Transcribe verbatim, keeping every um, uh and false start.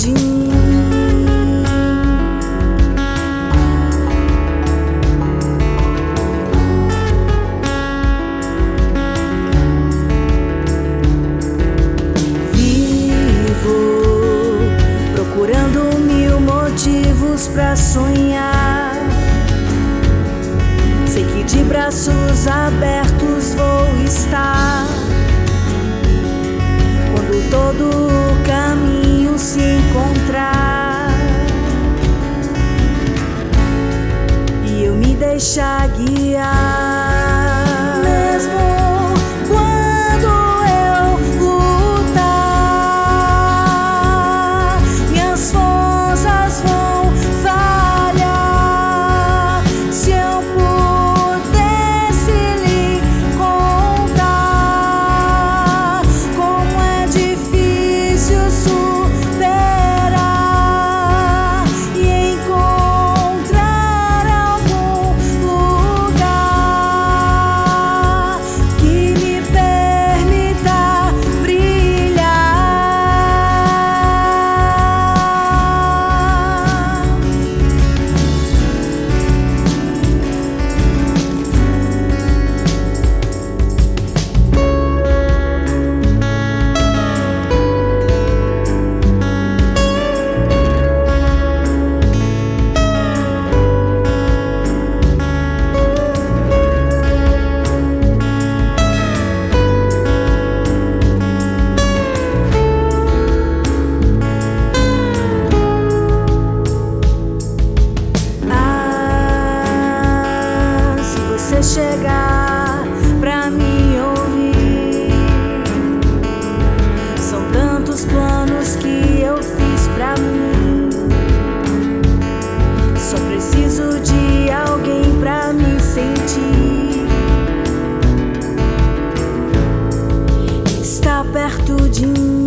de mim. Vivo procurando mil motivos pra sonhar. Sei que de braços abertos vou estar quando todo o caminho se encontrar e eu me deixar guiar. Mesmo quando eu lutar, minhas forças vão falhar. Se eu pudesse lhe contar como é difícil superar e encontrar algum lugar que me permita brilhar. Ah, se você chegar pra me ouvir, são tantos planos que eu fiz pra mim. Só preciso de alguém pra me sentir. Está perto de mim.